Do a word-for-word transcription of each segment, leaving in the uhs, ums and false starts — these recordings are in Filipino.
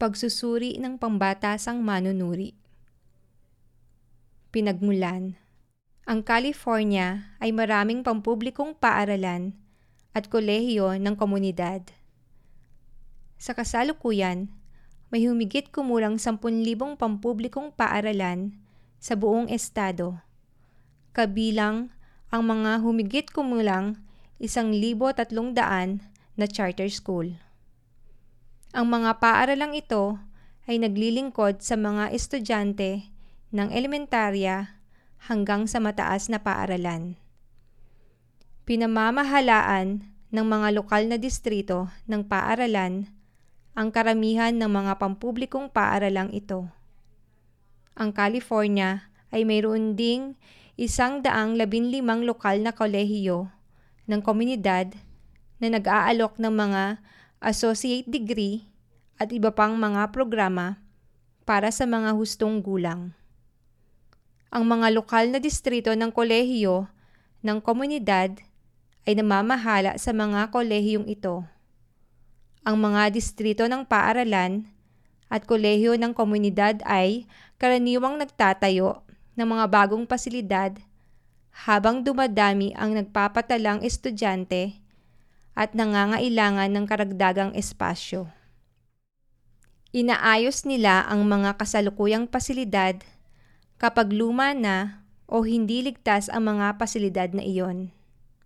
Pagsusuri ng pambatasang manunuri. Pinagmulan. Ang California ay maraming pampublikong paaralan at kolehiyo ng komunidad. Sa kasalukuyan, may humigit kumulang sampun libong pampublikong paaralan sa buong estado, kabilang ang mga humigit kumulang isang libo tatlong daan na charter school. Ang mga paaralang ito ay naglilingkod sa mga estudyante ng elementarya hanggang sa mataas na paaralan. Pinamamahalaan ng mga lokal na distrito ng paaralan ang karamihan ng mga pampublikong paaralang ito. Ang California ay mayroon ding isang daang labinlimang lokal na kolehiyo ng komunidad na nag-aalok ng mga associate degree at iba pang mga programa para sa mga hustong gulang. Ang mga lokal na distrito ng kolehiyo ng komunidad ay namamahala sa mga kolehiyong ito. Ang mga distrito ng paaralan at kolehiyo ng komunidad ay karaniwang nagtatayo ng mga bagong pasilidad habang dumadami ang nagpapatalang estudyante at nangangailangan ng karagdagang espasyo. Inaayos nila ang mga kasalukuyang pasilidad kapag luma na o hindi ligtas ang mga pasilidad na iyon.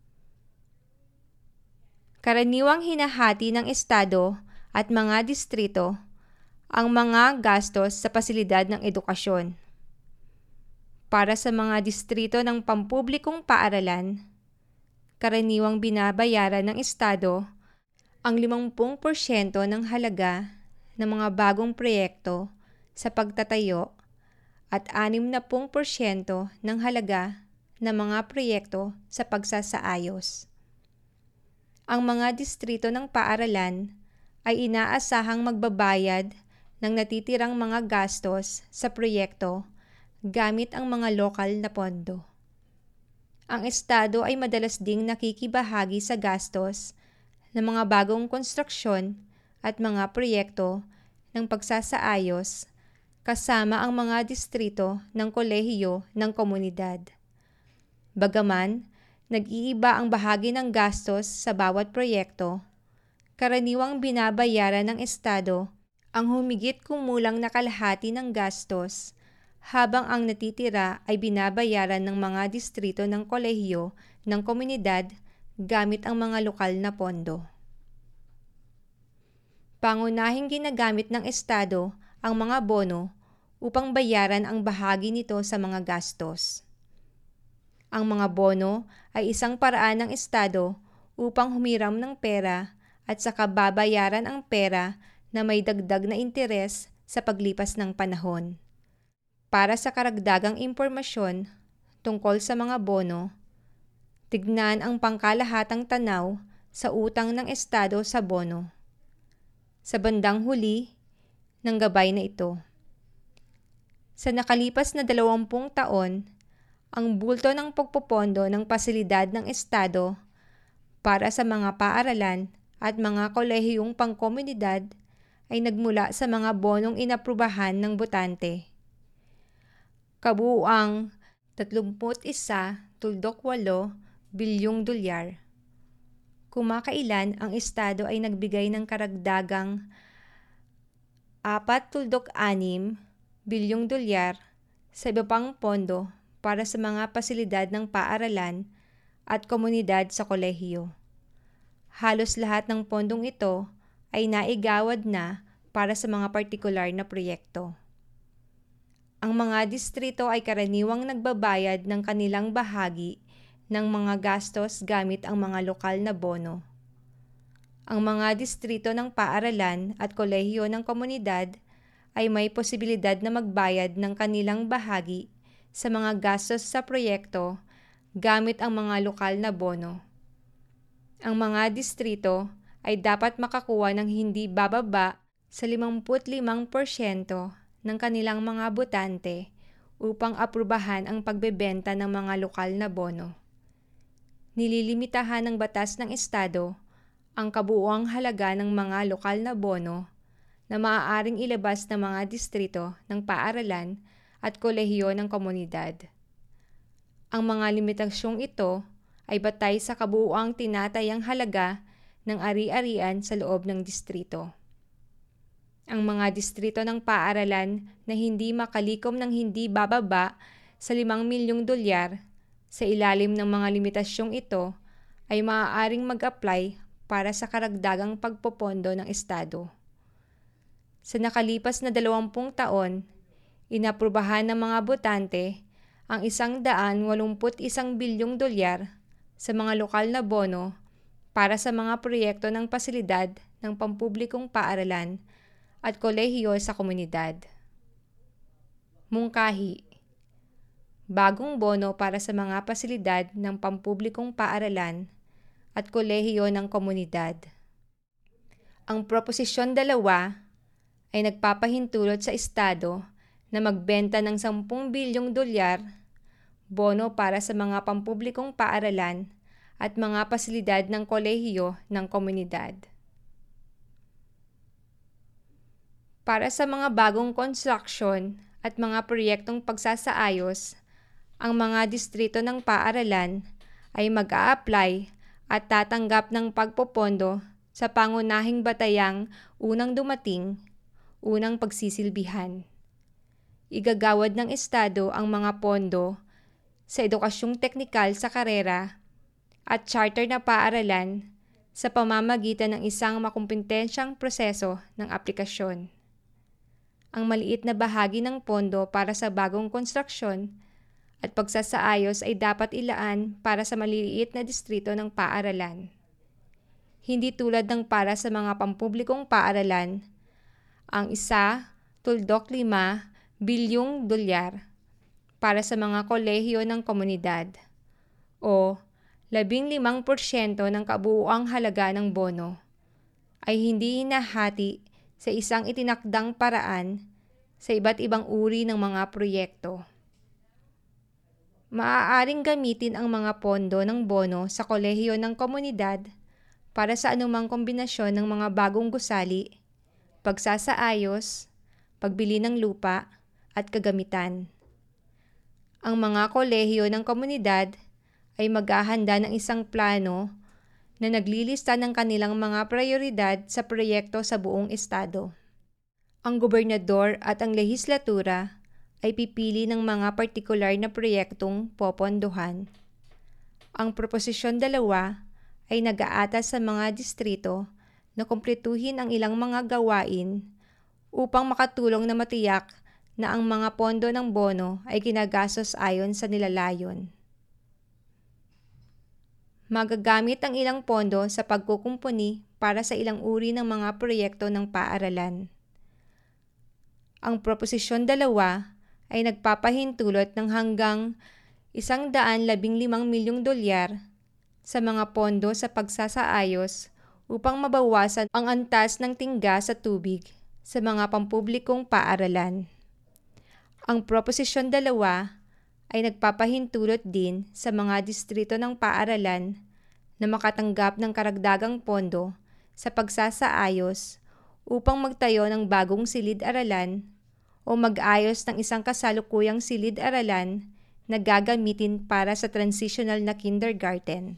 Karaniwang hinahati ng estado at mga distrito ang mga gastos sa pasilidad ng edukasyon. Para sa mga distrito ng pampublikong paaralan, karaniwang binabayaran ng estado ang limampu porsyento ng halaga ng mga bagong proyekto sa pagtatayo at anim-na-pung porsyento ng halaga ng mga proyekto sa pagsasaayos. Ang mga distrito ng paaralan ay inaasahang magbabayad ng natitirang mga gastos sa proyekto gamit ang mga lokal na pondo. Ang estado ay madalas ding nakikibahagi sa gastos ng mga bagong konstruksyon at mga proyekto ng pagsasaayos kasama ang mga distrito ng kolehiyo ng komunidad. Bagaman, nag-iiba ang bahagi ng gastos sa bawat proyekto, karaniwang binabayaran ng estado ang humigit kumulang na kalahati ng gastos habang ang natitira ay binabayaran ng mga distrito ng kolehiyo ng komunidad gamit ang mga lokal na pondo. Pangunahing ginagamit ng estado ang mga bono upang bayaran ang bahagi nito sa mga gastos. Ang mga bono ay isang paraan ng estado upang humiram ng pera at saka babayaran ang pera na may dagdag na interes sa paglipas ng panahon. Para sa karagdagang impormasyon tungkol sa mga bono, tignan ang pangkalahatang tanaw sa utang ng estado sa bono. Sa bandang huli ng gabay na ito. Sa nakalipas na dalawampung taon, ang bulto ng pagpopondo ng pasilidad ng estado para sa mga paaralan at mga kolehiyong pangkomunidad ay nagmula sa mga bonong inaprubahan ng botante. Kabuuang tatlumpu't isa tuldok walo bilyong dolyar. Kumakailan ang estado ay nagbigay ng karagdagang apat tuldok anim bilyong dolyar sa iba pang pondo para sa mga pasilidad ng paaralan at komunidad sa kolehiyo. Halos lahat ng pondong ito ay naigawad na para sa mga partikular na proyekto. Ang mga distrito ay karaniwang nagbabayad ng kanilang bahagi ng mga gastos gamit ang mga lokal na bono. Ang mga distrito ng paaralan at kolehiyo ng komunidad ay may posibilidad na magbayad ng kanilang bahagi sa mga gastos sa proyekto gamit ang mga lokal na bono. Ang mga distrito ay dapat makakuha ng hindi bababa sa limampu't limang porsyento ng kanilang mga botante upang aprubahan ang pagbebenta ng mga lokal na bono. Nililimitahan ng batas ng estado ang kabuuang halaga ng mga lokal na bono na maaaring ilabas ng mga distrito ng paaralan at kolehiyo ng komunidad. Ang mga limitasyong ito ay batay sa kabuuang tinatayang halaga ng ari-arian sa loob ng distrito. Ang mga distrito ng paaralan na hindi makalikom ng hindi bababa sa limang milyong dolyar sa ilalim ng mga limitasyong ito ay maaaring mag-apply para sa karagdagang pagpopondo ng Estado. Sa nakalipas na dalawampung taon, inaprubahan ng mga botante ang isang daan walumput isang bilyong dolyar sa mga lokal na bono para sa mga proyekto ng pasilidad ng pampublikong paaralan at kolehiyo sa komunidad. Mungkahi. Bagong bono para sa mga pasilidad ng pampublikong paaralan at kolehiyo ng komunidad. Ang Proposisyon dalawa ay nagpapahintulot sa Estado na magbenta ng sampung bilyong dolyar bono para sa mga pampublikong paaralan at mga pasilidad ng kolehiyo ng komunidad. Para sa mga bagong construction at mga proyektong pagsasaayos, ang mga distrito ng paaralan ay mag-a-apply at tatanggap ng pagpopondo sa pangunahing batayang unang dumating, unang pagsisilbihan. Igagawad ng Estado ang mga pondo sa edukasyong teknikal sa karera at charter na paaralan sa pamamagitan ng isang makumpetensyang proseso ng aplikasyon. Ang maliit na bahagi ng pondo para sa bagong konstruksyon at pagsasaayos ay dapat ilaan para sa maliliit na distrito ng paaralan. Hindi tulad ng para sa mga pampublikong paaralan, ang isa tuldok lima bilyong dolyar para sa mga kolehiyo ng komunidad o labing limang porsyento ng kabuuang halaga ng bono ay hindi hinahati sa isang itinakdang paraan sa iba't ibang uri ng mga proyekto. Maaaring gamitin ang mga pondo ng bono sa kolehiyo ng komunidad para sa anumang kombinasyon ng mga bagong gusali, pagsasaayos, pagbili ng lupa, at kagamitan. Ang mga kolehiyo ng komunidad ay maghahanda ng isang plano na naglilista ng kanilang mga prioridad sa proyekto sa buong estado. Ang gobernador at ang lehislatura ay pipili ng mga partikular na proyektong popondohan. Ang Proposisyon dalawa ay nag-aatas sa mga distrito na kumpletuhin ang ilang mga gawain upang makatulong na matiyak na ang mga pondo ng bono ay ginagastos ayon sa nilalayon. Magagamit ang ilang pondo sa pagkukumpuni para sa ilang uri ng mga proyekto ng paaralan. Ang Proposisyon dalawa ay nagpapahintulot ng hanggang isang daan labing limang milyong dolyar sa mga pondo sa pagsasaayos upang mabawasan ang antas ng tingga sa tubig sa mga pampublikong paaralan. Ang Proposisyon dalawa ay nagpapahintulot din sa mga distrito ng paaralan na makatanggap ng karagdagang pondo sa pagsasaayos upang magtayo ng bagong silid-aralan o mag-ayos ng isang kasalukuyang silid-aralan na gagamitin para sa transitional na kindergarten.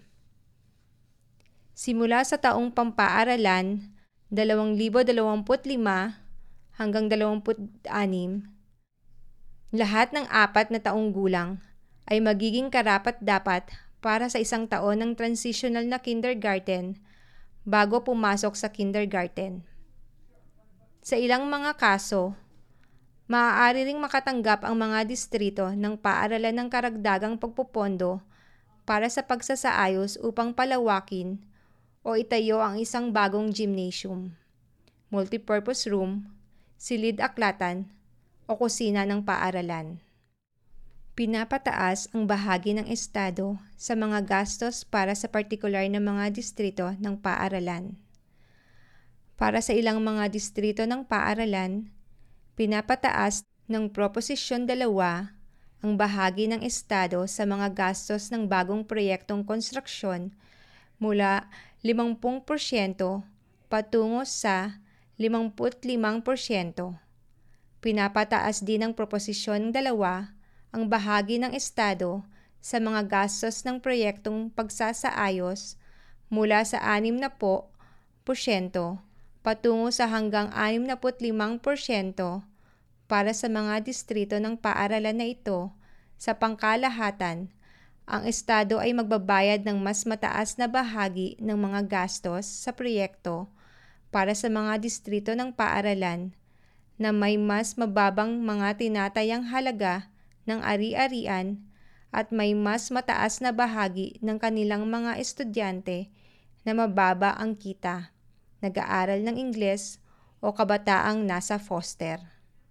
Simula sa taong pampaaralan dalawang libo dalawampu't lima hanggang dalawampu't anim, lahat ng apat na taong gulang ay magiging karapat-dapat para sa isang taon ng transitional na kindergarten bago pumasok sa kindergarten. Sa ilang mga kaso, maaari ring makatanggap ang mga distrito ng paaralan ng karagdagang pagpopondo para sa pagsasaayos upang palawakin o itayo ang isang bagong gymnasium, multipurpose room, silid-aklatan, o kusina ng paaralan. Pinapataas ang bahagi ng Estado sa mga gastos para sa partikular na mga distrito ng paaralan. Para sa ilang mga distrito ng paaralan, pinapataas ng Proposisyon dalawa ang bahagi ng Estado sa mga gastos ng bagong proyektong konstruksyon mula limampu porsyento patungo sa limampu't limang porsyento. Pinapataas din ng Proposisyon dalawa ang bahagi ng Estado sa mga gastos ng proyektong pagsasaayos mula sa anim na po porsyento patungo sa hanggang anim na put limang porsyento para sa mga distrito ng paaralan na ito. Sa pangkalahatan, ang Estado ay magbabayad ng mas mataas na bahagi ng mga gastos sa proyekto para sa mga distrito ng paaralan na may mas mababang mga tinatayang halaga ng ari-arian at may mas mataas na bahagi ng kanilang mga estudyante na mababa ang kita, nag-aaral ng Ingles o kabataang nasa foster.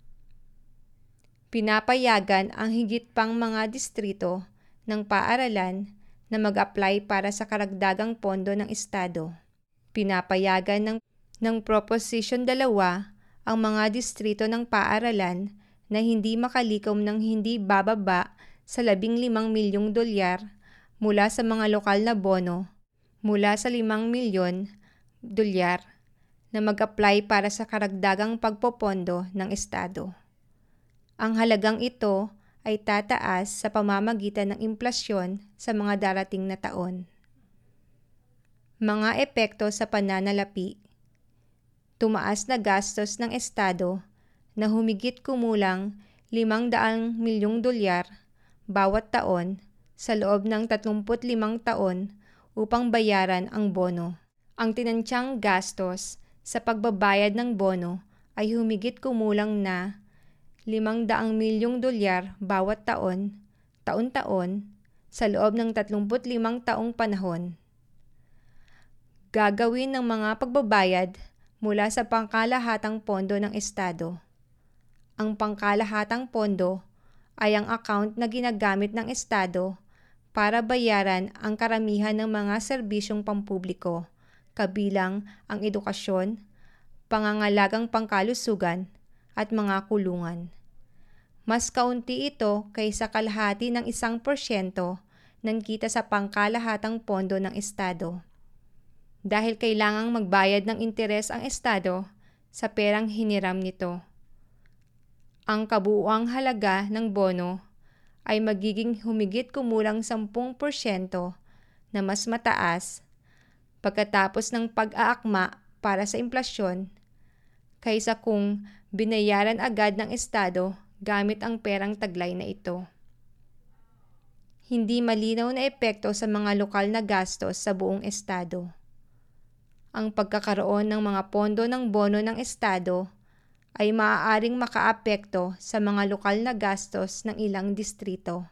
Pinapayagan ang higit pang mga distrito ng paaralan na mag-apply para sa karagdagang pondo ng Estado. Pinapayagan ng, ng Proposition dalawa ang mga distrito ng paaralan na hindi makalikom ng hindi bababa sa labing limang milyong dolyar mula sa mga lokal na bono mula sa limang milyon dolyar na mag-apply para sa karagdagang pagpopondo ng Estado. Ang halagang ito ay tataas sa pamamagitan ng implasyon sa mga darating na taon. Mga epekto sa pananalapi. Tumaas na gastos ng Estado na humigit kumulang limang daang milyong dolyar bawat taon sa loob ng tatlumput limang taon upang bayaran ang bono. Ang tinantyang gastos sa pagbabayad ng bono ay humigit kumulang na limang daang milyong dolyar bawat taon, taon-taon, sa loob ng tatlumput limang taong panahon. Gagawin ng mga pagbabayad mula sa pangkalahatang pondo ng Estado. Ang pangkalahatang pondo ay ang account na ginagamit ng Estado para bayaran ang karamihan ng mga serbisyong pampubliko, kabilang ang edukasyon, pangangalagang pangkalusugan, at mga kulungan. Mas kaunti ito kaysa kalahati ng isang porsyento ng kita sa pangkalahatang pondo ng Estado. Dahil kailangang magbayad ng interes ang Estado sa perang hiniram nito. Ang kabuuang halaga ng bono ay magiging humigit kumulang sampung porsyento na mas mataas pagkatapos ng pag-aakma para sa implasyon kaysa kung binayaran agad ng Estado gamit ang perang taglay na ito. Hindi malinaw na epekto sa mga lokal na gastos sa buong Estado. Ang pagkakaroon ng mga pondo ng bono ng Estado ay maaaring makaapekto sa mga lokal na gastos ng ilang distrito.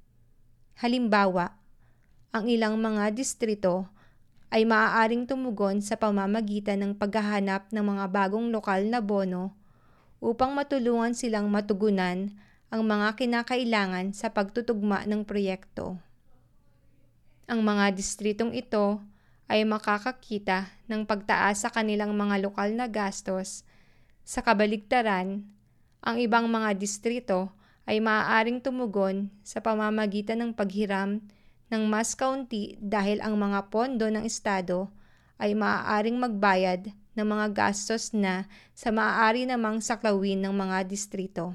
Halimbawa, ang ilang mga distrito ay maaaring tumugon sa pamamagitan ng paghahanap ng mga bagong lokal na bono upang matulungan silang matugunan ang mga kinakailangan sa pagtutugma ng proyekto. Ang mga distritong ito ay makakakita ng pagtaas sa kanilang mga lokal na gastos. Sa kabaligtaran, ang ibang mga distrito ay maaaring tumugon sa pamamagitan ng paghiram ng mas kaunti dahil ang mga pondo ng Estado ay maaaring magbayad ng mga gastos na sa maaari namang saklawin ng mga distrito.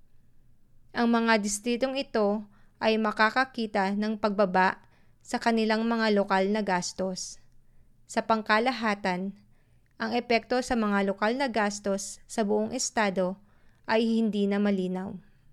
Ang mga distritong ito ay makakakita ng pagbaba sa kanilang mga lokal na gastos. Sa pangkalahatan, ang epekto sa mga lokal na gastos sa buong Estado ay hindi na malinaw.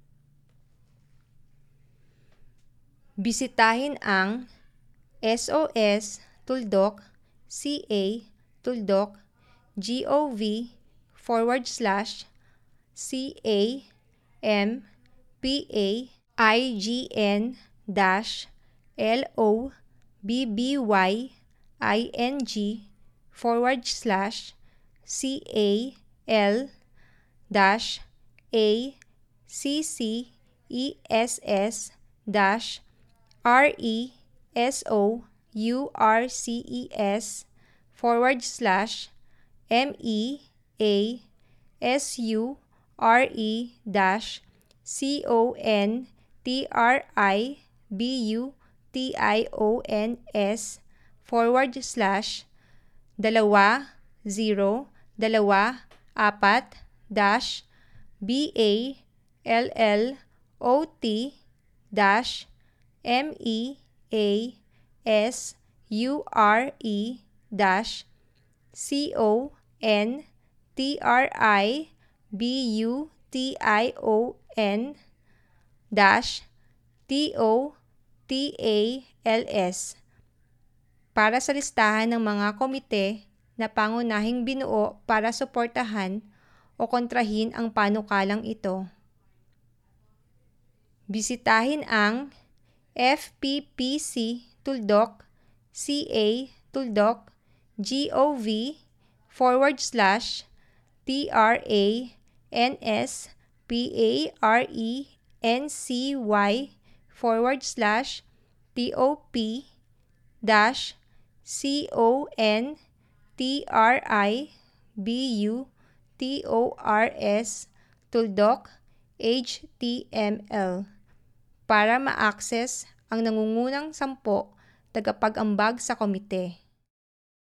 Bisitahin ang S O S Tuldok C A Tuldok gov forward slash C A M P A I G N dash L O B B Y I N G forward slash C A L dash A C C E S S dash R E S O U R C E S forward slash M E A S U R E dash C O N T R I B U T I O N S forward slash dalawa, zero, dalawa, apat dash B A L L O T dash M E A S U R E dash C O N T R I B U T I O N dash T O T A L S para sa listahan ng mga komite na pangunahing binuo para suportahan o kontrahin ang panukalang ito. Bisitahin ang F P P C Tuldok C A Tuldok gov forward slash T R A N S P A R E N C Y forward slash T O P dash C O N T R I B U T O R S Tuldok H T M L para ma-access ang nangungunang sampo tagapag-ambag sa komite.